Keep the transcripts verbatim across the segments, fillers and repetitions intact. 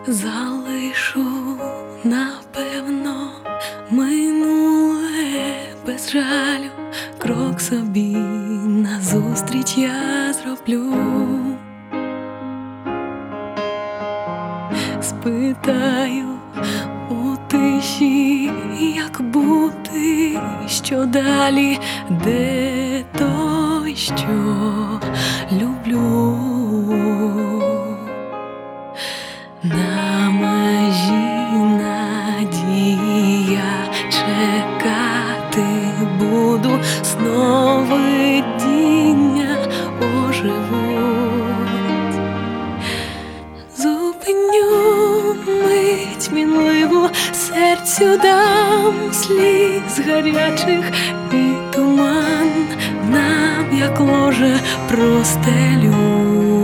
залишу, напевно, минуле без жалю, крок собі назустріч я зроблю. Спитаю у тиші, як бути, що далі, де той, що люблю. На межі надія, чекати буду, сновидіння оживуть. Зупиню мить мінливу, серцю дам сліз гарячих, і туман нам, як ложе, простелю.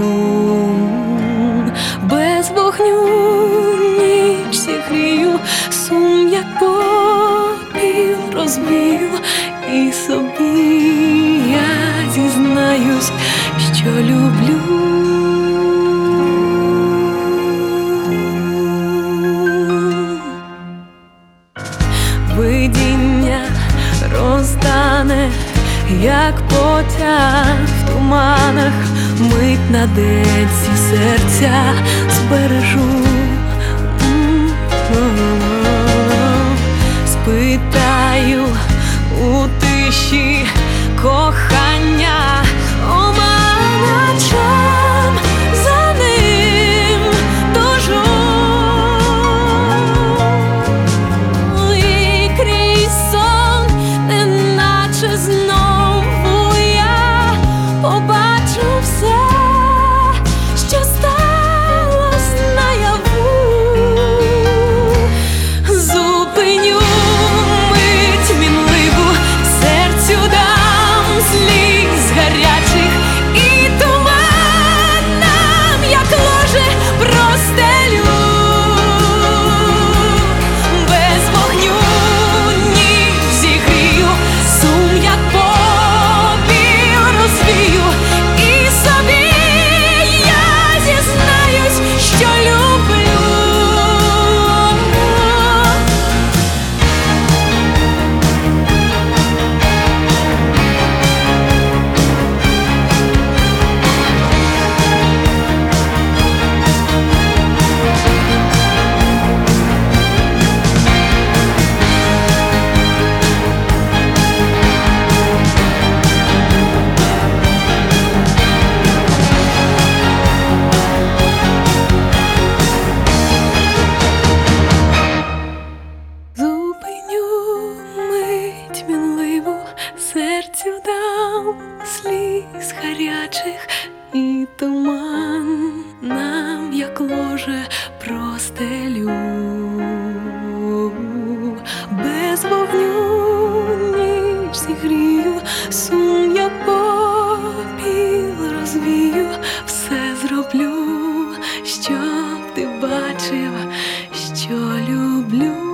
Без вогню ніч зігрію, сум, як попіл, розбію, і собі я зізнаюсь, що люблю. Видіння розтане, як потяг в туманах, мить на деці серця збережу. Спитаю у тиші кохання, у мене чом за ним тужу. І крізь сон, неначе знову я побачу все, що сталось наяву. Зупиню мить мінливу, серцю дам сліз гарячих, і туман нам, як ложе, простелю. Без вогню ніч зігрію, сум, як попіл, розвію, і собі я зізнаюсь, що люблю. Зупиню мить мінливу, серцю дам сліз гарячих, і туман нам, як ложе, простелю. Без вогню ніч зігрію, сум, як попіл, розвію, все зроблю, щоб ти бачив, що люблю.